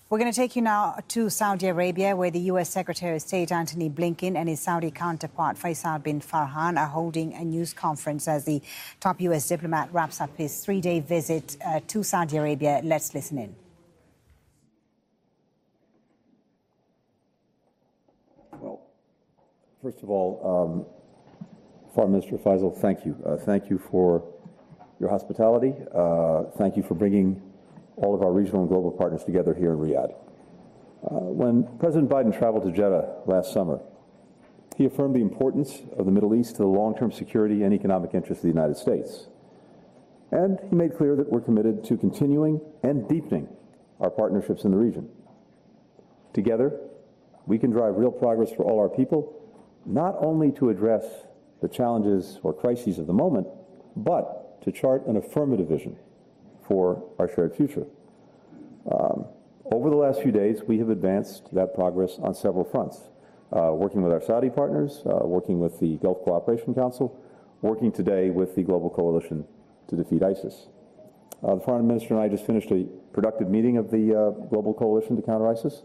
We're going to take you now to Saudi Arabia, where the U.S. Secretary of State Antony Blinken and his Saudi counterpart Faisal bin Farhan are holding a news conference as the top U.S. diplomat wraps up his three-day visit to Saudi Arabia. Let's listen in. Well, first of all, Foreign Minister Faisal, thank you. Thank you for your hospitality. Thank you for bringing all of our regional and global partners together here in Riyadh. When President Biden traveled to Jeddah last summer, he affirmed the importance of the Middle East to the long-term security and economic interests of the United States. And he made clear that we're committed to continuing and deepening our partnerships in the region. Together, we can drive real progress for all our people, not only to address the challenges or crises of the moment, but to chart an affirmative vision for our shared future. Over the last few days, we have advanced that progress on several fronts, working with our Saudi partners, working with the Gulf Cooperation Council, working today with the Global Coalition to defeat ISIS. The Foreign Minister and I just finished a productive meeting of the Global Coalition to counter ISIS.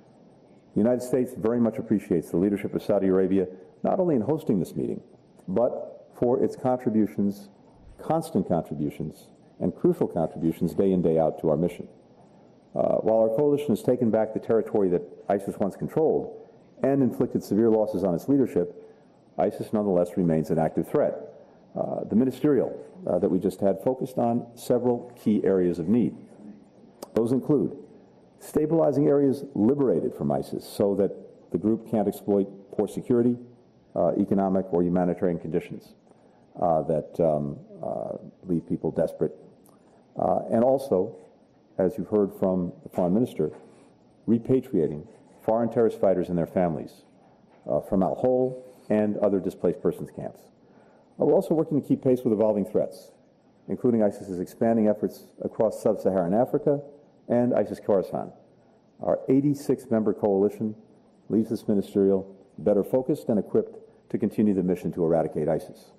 The United States very much appreciates the leadership of Saudi Arabia, not only in hosting this meeting, but for its contributions, constant contributions, and crucial contributions day in, day out to our mission. While our coalition has taken back the territory that ISIS once controlled and inflicted severe losses on its leadership, ISIS nonetheless remains an active threat. The ministerial that we just had focused on several key areas of need. Those include stabilizing areas liberated from ISIS so that the group can't exploit poor security, economic or humanitarian conditions that leave people desperate. And also, as you've heard from the Foreign Minister, repatriating foreign terrorist fighters and their families from Al-Hol and other displaced persons camps. We're also working to keep pace with evolving threats, including ISIS's expanding efforts across sub-Saharan Africa and ISIS Khorasan. Our 86-member coalition leaves this ministerial better focused and equipped to continue the mission to eradicate ISIS.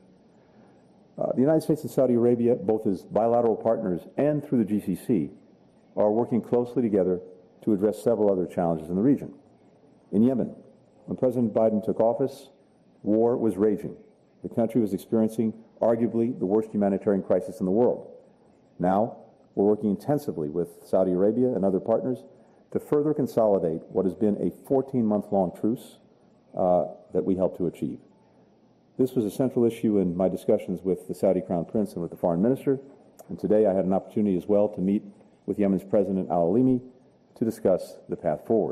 The United States and Saudi Arabia, both as bilateral partners and through the GCC, are working closely together to address several other challenges in the region. In Yemen, when President Biden took office, war was raging. The country was experiencing arguably the worst humanitarian crisis in the world. Now, we're working intensively with Saudi Arabia and other partners to further consolidate what has been a 14-month-long truce that we helped to achieve. This was a central issue in my discussions with the Saudi Crown Prince and with the Foreign Minister, and today I had an opportunity as well to meet with Yemen's President al-Alimi to discuss the path forward.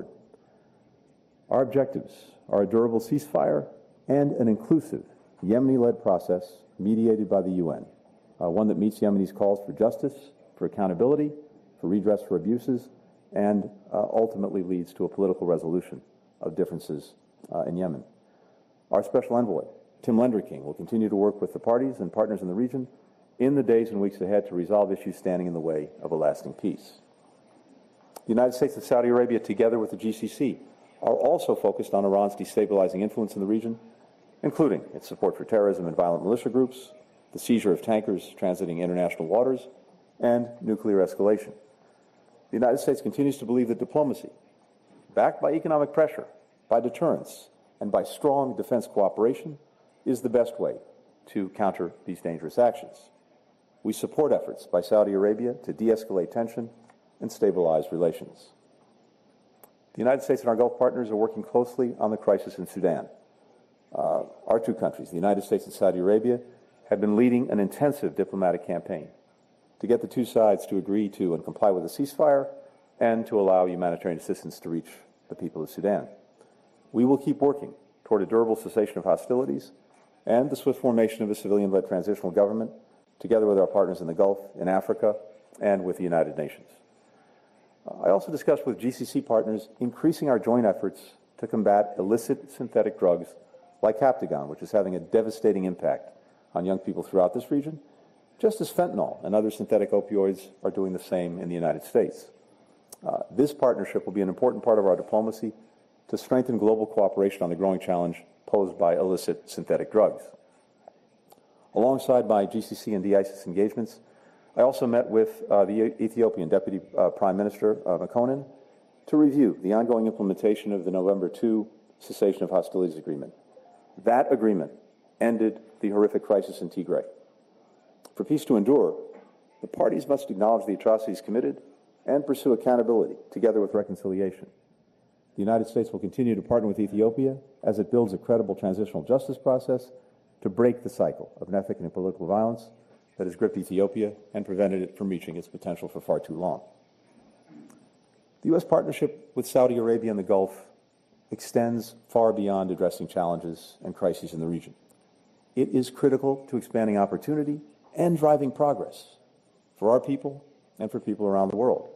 Our objectives are a durable ceasefire and an inclusive Yemeni-led process mediated by the UN, one that meets Yemenis' calls for justice, for accountability, for redress for abuses, and ultimately leads to a political resolution of differences in Yemen. Our special envoy, Tim Lenderking, will continue to work with the parties and partners in the region in the days and weeks ahead to resolve issues standing in the way of a lasting peace. The United States and Saudi Arabia, together with the GCC, are also focused on Iran's destabilizing influence in the region, including its support for terrorism and violent militia groups, the seizure of tankers transiting international waters, and nuclear escalation. The United States continues to believe that diplomacy, backed by economic pressure, by deterrence, and by strong defense cooperation, is the best way to counter these dangerous actions. We support efforts by Saudi Arabia to de-escalate tension and stabilize relations. The United States and our Gulf partners are working closely on the crisis in Sudan. Our two countries, the United States and Saudi Arabia, have been leading an intensive diplomatic campaign to get the two sides to agree to and comply with a ceasefire and to allow humanitarian assistance to reach the people of Sudan. We will keep working toward a durable cessation of hostilities and the swift formation of a civilian-led transitional government, together with our partners in the Gulf, in Africa, and with the United Nations. I also discussed with GCC partners increasing our joint efforts to combat illicit synthetic drugs like Captagon, which is having a devastating impact on young people throughout this region, just as fentanyl and other synthetic opioids are doing the same in the United States. This partnership will be an important part of our diplomacy to strengthen global cooperation on the growing challenge posed by illicit synthetic drugs. Alongside my GCC and de-ISIS engagements, I also met with the Ethiopian Deputy Prime Minister, Mekonnen, to review the ongoing implementation of the November 2 cessation of hostilities agreement. That agreement ended the horrific crisis in Tigray. For peace to endure, the parties must acknowledge the atrocities committed and pursue accountability, together with reconciliation. The United States will continue to partner with Ethiopia as it builds a credible transitional justice process to break the cycle of ethnic and political violence that has gripped Ethiopia and prevented it from reaching its potential for far too long. The U.S. partnership with Saudi Arabia in the Gulf extends far beyond addressing challenges and crises in the region. It is critical to expanding opportunity and driving progress for our people and for people around the world.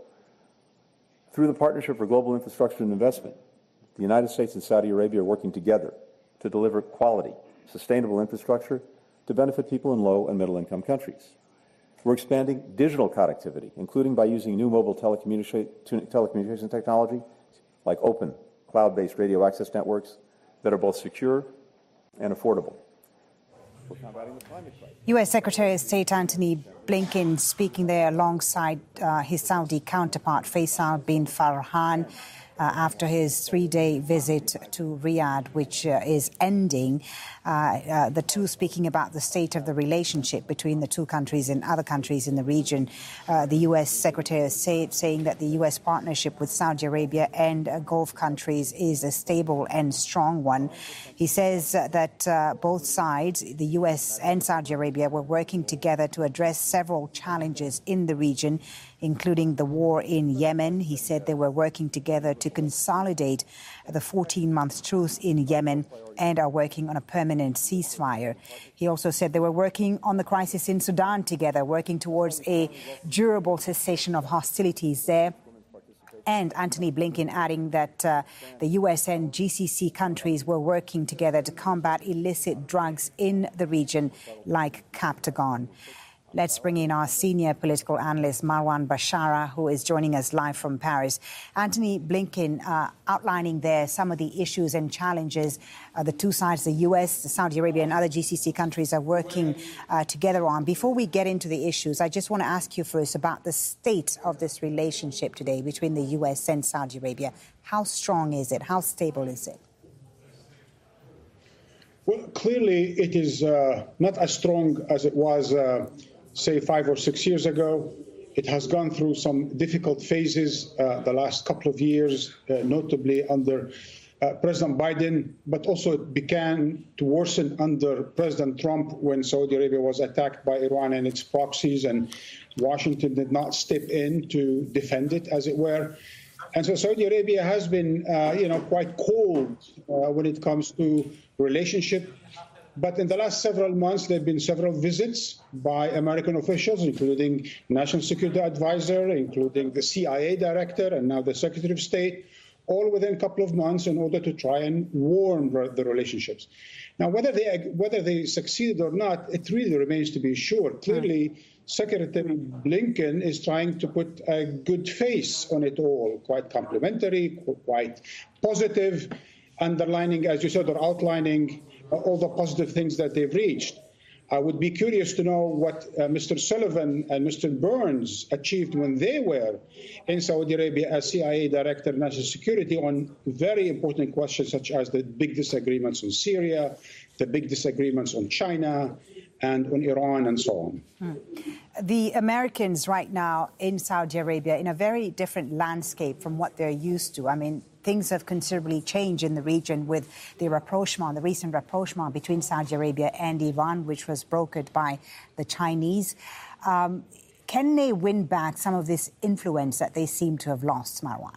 Through the Partnership for Global Infrastructure and Investment, the United States and Saudi Arabia are working together to deliver quality, sustainable infrastructure to benefit people in low and middle-income countries. We're expanding digital connectivity, including by using new mobile telecommunication technology like open, cloud-based radio access networks that are both secure and affordable. We're combating the climate crisis. U.S. Secretary of State Antony Blinken speaking there alongside his Saudi counterpart Faisal bin Farhan after his 3-day visit to Riyadh, which is ending. The two speaking about the state of the relationship between the two countries and other countries in the region. The U.S. Secretary of State saying that the U.S. partnership with Saudi Arabia and Gulf countries is a stable and strong one. He says that both sides, the U.S. and Saudi Arabia, were working together to address several challenges in the region, including the war in Yemen. He said they were working together to consolidate the 14-month truce in Yemen and are working on a permanent ceasefire. He also said they were working on the crisis in Sudan together, working towards a durable cessation of hostilities there. And Antony Blinken adding that the U.S. and GCC countries were working together to combat illicit drugs in the region like Captagon. Let's bring in our senior political analyst, Marwan Bashara, who is joining us live from Paris. Antony Blinken outlining there some of the issues and challenges the two sides, the U.S., Saudi Arabia and other GCC countries are working together on. Before we get into the issues, I just want to ask you first about the state of this relationship today between the U.S. and Saudi Arabia. How strong is it? How stable is it? Well, clearly it is not as strong as it was say 5 or 6 years ago. It has gone through some difficult phases the last couple of years, notably under President Biden, but also it began to worsen under President Trump when Saudi Arabia was attacked by Iran and its proxies, and Washington did not step in to defend it, as it were. And so Saudi Arabia has been, quite cold when it comes to relationship. But in the last several months, there have been several visits by American officials, including National Security Advisor, including the CIA director, and now the Secretary of State, all within a couple of months in order to try and warm the relationships. Now, whether they succeeded or not, it really remains to be sure. Clearly, Secretary Blinken is trying to put a good face on it all, quite complimentary, quite positive, underlining, as you said, or outlining all the positive things that they've reached. I would be curious to know what Mr. Sullivan and Mr. Burns achieved when they were in Saudi Arabia as CIA Director of National Security on very important questions such as the big disagreements on Syria, the big disagreements on China, and on Iran and so on. The Americans right now in Saudi Arabia in a very different landscape from what they're used to. I mean, things have considerably changed in the region with the recent rapprochement between Saudi Arabia and Iran, which was brokered by the Chinese. Can they win back some of this influence that they seem to have lost, Marwan?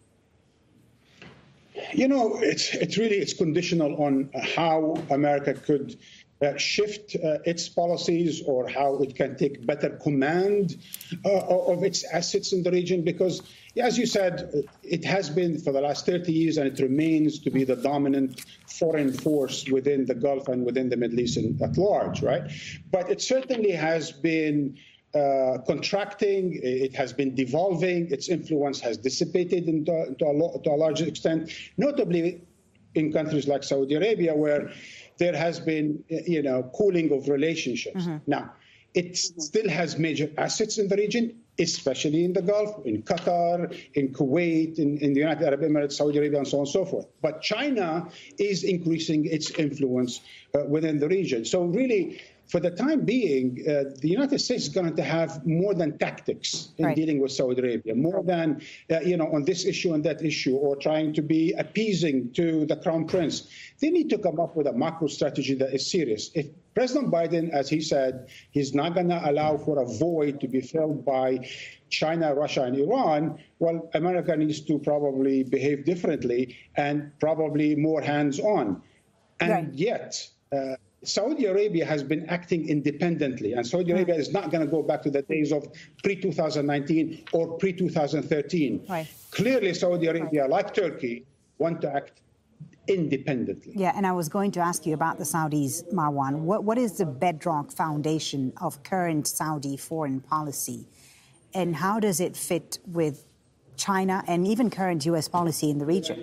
You know, it's conditional on how America could shift its policies or how it can take better command of its assets in the region, because, as you said, it has been for the last 30 years and it remains to be the dominant foreign force within the Gulf and within the Middle East at large, right? But it certainly has been contracting, it has been devolving, its influence has dissipated to a large extent, notably in countries like Saudi Arabia, where there has been, cooling of relationships. Mm-hmm. Now, it still has major assets in the region. especially in the Gulf, in Qatar, in Kuwait, in the United Arab Emirates, Saudi Arabia, and so on and so forth. But China is increasing its influence within the region. So really, for the time being, the United States is going to have more than tactics in dealing with Saudi Arabia, more than, on this issue and that issue, or trying to be appeasing to the Crown Prince. They need to come up with a macro strategy that is serious. If President Biden, as he said, he's not going to allow for a void to be filled by China, Russia, and Iran, well, America needs to probably behave differently and probably more hands-on. And yet, Saudi Arabia has been acting independently, and Saudi Arabia is not going to go back to the days of pre-2019 or pre-2013. Clearly, Saudi Arabia, like Turkey, want to act independently. Yeah, and I was going to ask you about the Saudis, Marwan. What is the bedrock foundation of current Saudi foreign policy, and how does it fit with China and even current U.S. policy in the region?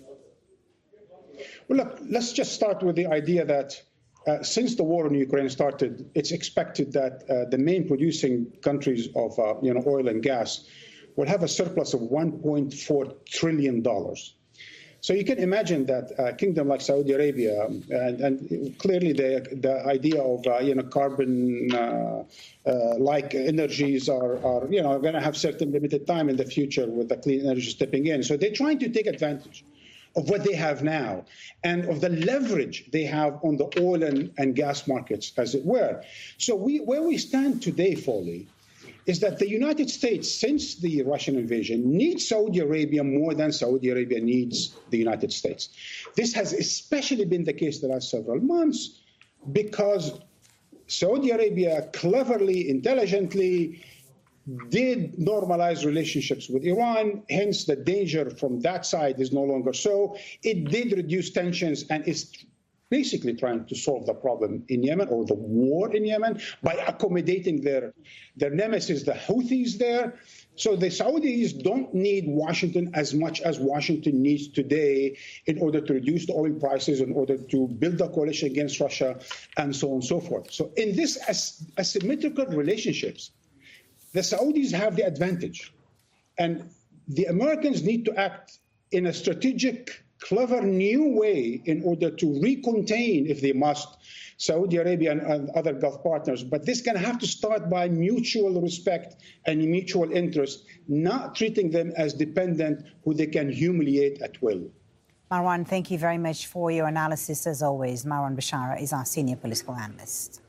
Well, look, let's just start with the idea that since the war in Ukraine started, it's expected that the main producing countries of oil and gas will have a surplus of $1.4 trillion. So you can imagine that a kingdom like Saudi Arabia, and clearly the idea of carbon like energies are going to have certain limited time in the future with the clean energy stepping in. So they're trying to take advantage of what they have now and of the leverage they have on the oil and gas markets, as it were. So where we stand today, Foley, is that the United States, since the Russian invasion, needs Saudi Arabia more than Saudi Arabia needs the United States. This has especially been the case the last several months because Saudi Arabia cleverly, intelligently did normalize relationships with Iran, hence the danger from that side is no longer so. It did reduce tensions and is basically trying to solve the problem in Yemen or the war in Yemen by accommodating their nemesis, the Houthis there. So the Saudis don't need Washington as much as Washington needs today in order to reduce the oil prices, in order to build a coalition against Russia, and so on and so forth. So in this asymmetrical relationships, the Saudis have the advantage. And the Americans need to act in a strategic, clever new way in order to recontain, if they must, Saudi Arabia and other Gulf partners. But this can have to start by mutual respect and mutual interest, not treating them as dependent who they can humiliate at will. Marwan, thank you very much for your analysis as always. Marwan Bashara is our senior political analyst.